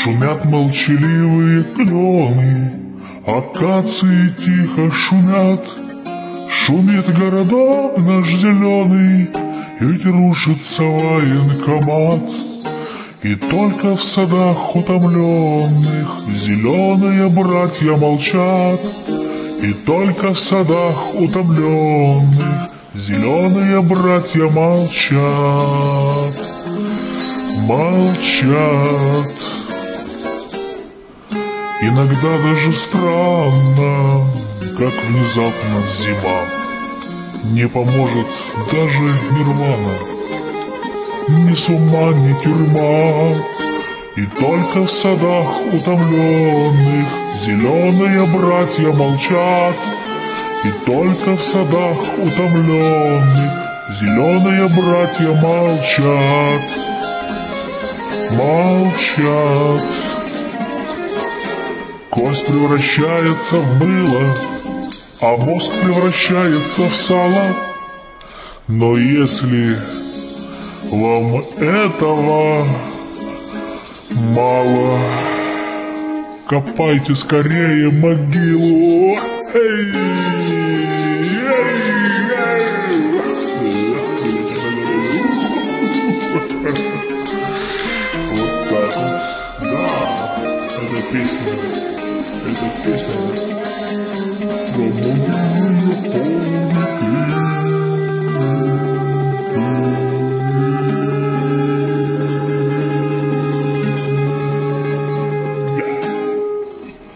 Шумят молчаливые клены, акации тихо шумят. Шумит городок наш зеленый, ведь рушится военкомат. И только в садах утомленных зеленые братья молчат. И только в садах утомленных зеленые братья молчат. Молчат. Иногда даже странно, как внезапно зима. Не поможет даже нирвана, ни с ума, ни тюрьма. И только в садах утомленных зеленые братья молчат. И только в садах утомленных зеленые братья молчат. Молчат. Кость превращается в мыло, а мозг превращается в сало. Но если вам этого мало, копайте скорее могилу. Эй!